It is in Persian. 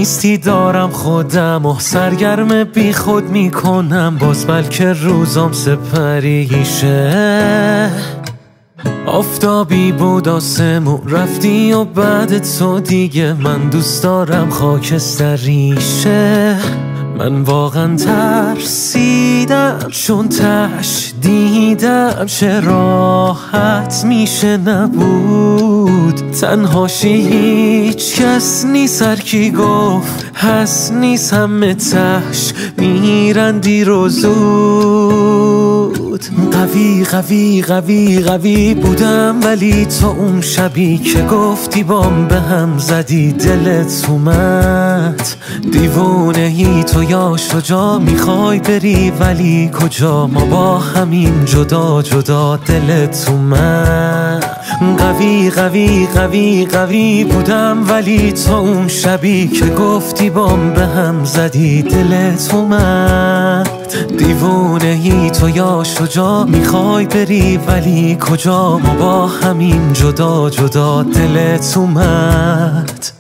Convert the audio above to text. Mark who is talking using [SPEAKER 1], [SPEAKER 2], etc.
[SPEAKER 1] نیستی دارم خودم و سرگرم بی خود میکنم، باز بلکه روزام سپریشه. آفتابی بود آسمون رفتی و بعد تو دیگه من دوست دارم خاکستریشه. من واقعا ترسیدم چون تش دیدم چه راحت میشه نبود تنهاشی. هیچ کس نیست، هر کی گفت هست نیست، همه تش میرن دیر و زود. قوی قوی قوی قوی بودم ولی تو اون شبی که گفتی بام به هم زدی دلت اومد. دیوونهی تو یا شجاع میخوای بری ولی کجا، ما با همین جدا جدا دلت اومد. قوی قوی قوی قوی بودم ولی تو اون شبی که گفتی بام به هم زدی دلت اومد. دیوونهی تو یا شجاع میخوای بری ولی کجا، ما با همین جدا جدا دلت اومد.